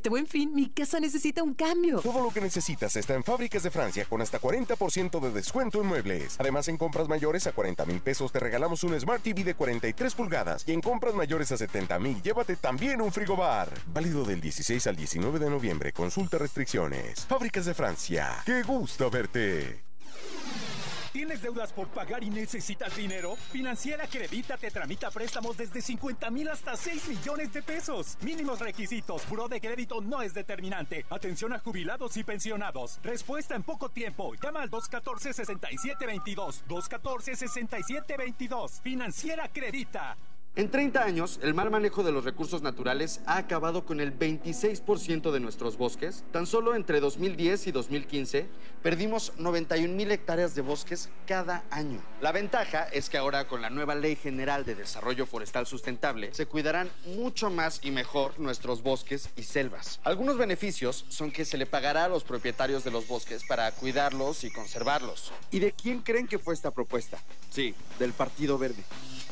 Este Buen Fin, mi casa necesita un cambio. Todo lo que necesitas está en Fábricas de Francia con hasta 40% de descuento en muebles. Además, en compras mayores a 40,000 pesos te regalamos un Smart TV de 43 pulgadas. Y en compras mayores a 70,000, llévate también un frigobar. Válido del 16 al 19 de noviembre. Consulta restricciones. Fábricas de Francia. ¡Qué gusto verte! ¿Tienes deudas por pagar y necesitas dinero? Financiera Credita te tramita préstamos desde 50,000 hasta 6 millones de pesos. Mínimos requisitos. Buró de crédito no es determinante. Atención a jubilados y pensionados. Respuesta en poco tiempo. Llama al 214-6722. 214-6722. Financiera Credita. En 30 años, el mal manejo de los recursos naturales ha acabado con el 26% de nuestros bosques. Tan solo entre 2010 y 2015, perdimos 91,000 hectáreas de bosques cada año. La ventaja es que ahora, con la nueva Ley General de Desarrollo Forestal Sustentable, se cuidarán mucho más y mejor nuestros bosques y selvas. Algunos beneficios son que se le pagará a los propietarios de los bosques para cuidarlos y conservarlos. ¿Y de quién creen que fue esta propuesta? Sí, del Partido Verde.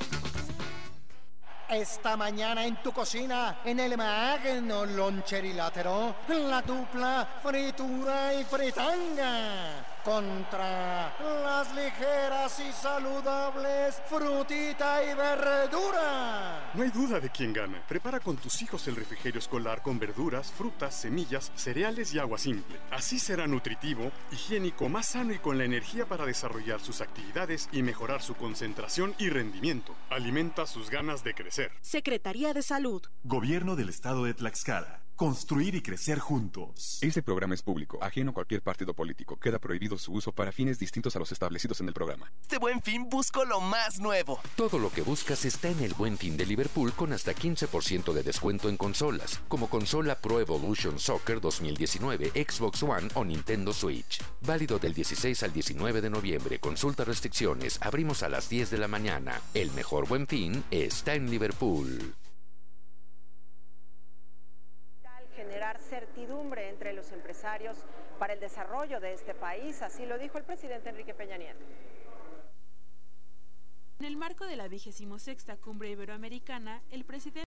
Esta mañana en tu cocina, en el magno loncherilátero, la dupla fritura y fritanga contra las ligeras y saludables frutita y verdura. No hay duda de quién gana. Prepara con tus hijos el refrigerio escolar con verduras, frutas, semillas, cereales y agua simple. Así será nutritivo, higiénico, más sano y con la energía para desarrollar sus actividades y mejorar su concentración y rendimiento. Alimenta sus ganas de crecer. Secretaría de Salud. Gobierno del Estado de Tlaxcala. Construir y crecer juntos. Este programa es público, ajeno a cualquier partido político. Queda prohibido su uso para fines distintos a los establecidos en el programa. Este Buen Fin busco lo más nuevo. Todo lo que buscas está en el Buen Fin de Liverpool con hasta 15% de descuento en consolas, como consola Pro Evolution Soccer 2019, Xbox One o Nintendo Switch. Válido del 16 al 19 de noviembre. Consulta restricciones. Abrimos a las 10 de la mañana. El mejor Buen Fin está en Liverpool. Generar certidumbre entre los empresarios para el desarrollo de este país, así lo dijo el presidente Enrique Peña Nieto. En el marco de la 26ª Cumbre Iberoamericana, el presidente